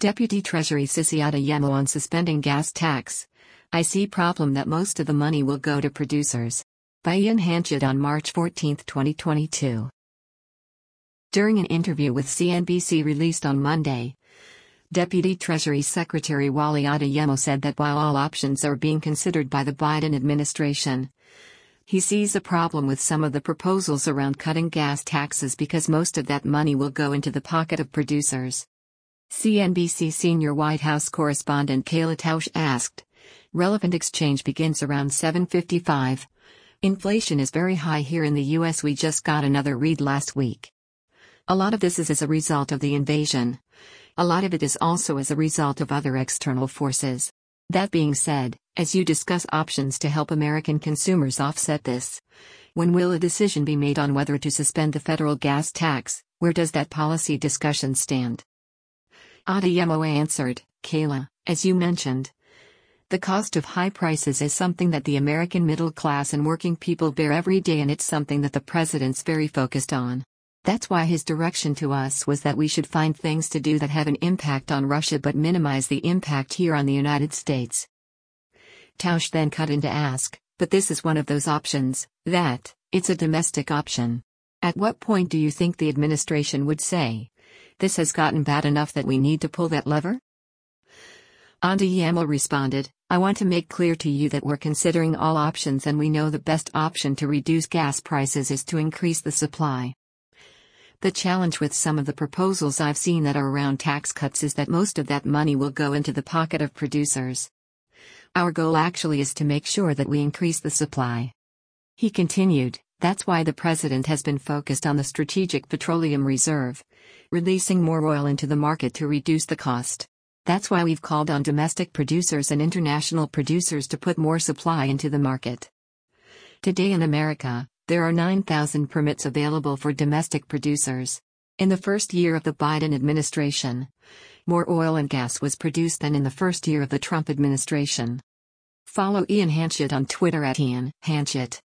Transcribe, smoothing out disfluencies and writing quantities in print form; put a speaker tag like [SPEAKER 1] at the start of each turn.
[SPEAKER 1] Deputy Treasury Sisi Adeyemo on suspending gas tax. I see problem that most of the money will go to producers. By Ian Hanchett on March 14, 2022. During an interview with CNBC released on Monday, Deputy Treasury Secretary Wally Adeyemo said that while all options are being considered by the Biden administration, he sees a problem with some of the proposals around cutting gas taxes because most of that money will go into the pocket of producers. CNBC senior White House correspondent Kayla Tausch asked. Relevant exchange begins around 7:55. Inflation is very high here in the US. We just got another read last week. A lot of this is as a result of the invasion. A lot of it is also as a result of other external forces. That being said, as you discuss options to help American consumers offset this, when will a decision be made on whether to suspend the federal gas tax? Where does that policy discussion stand? Adeyemo answered, Kayla, as you mentioned, the cost of high prices is something that the American middle class and working people bear every day, and it's something that the president's very focused on. That's why his direction to us was that we should find things to do that have an impact on Russia but minimize the impact here on the United States. Tausch then cut in to ask, but this is one of those options, that, it's a domestic option. At what point do you think the administration would say, this has gotten bad enough that we need to pull that lever? Adeyemo responded, I want to make clear to you that we're considering all options and we know the best option to reduce gas prices is to increase the supply. The challenge with some of the proposals I've seen that are around tax cuts is that most of that money will go into the pocket of producers. Our goal actually is to make sure that we increase the supply. He continued, that's why the president has been focused on the Strategic Petroleum Reserve, releasing more oil into the market to reduce the cost. That's why we've called on domestic producers and international producers to put more supply into the market. Today in America, there are 9,000 permits available for domestic producers. In the first year of the Biden administration, more oil and gas was produced than in the first year of the Trump administration. Follow Ian Hanchett on Twitter @IanHanchett.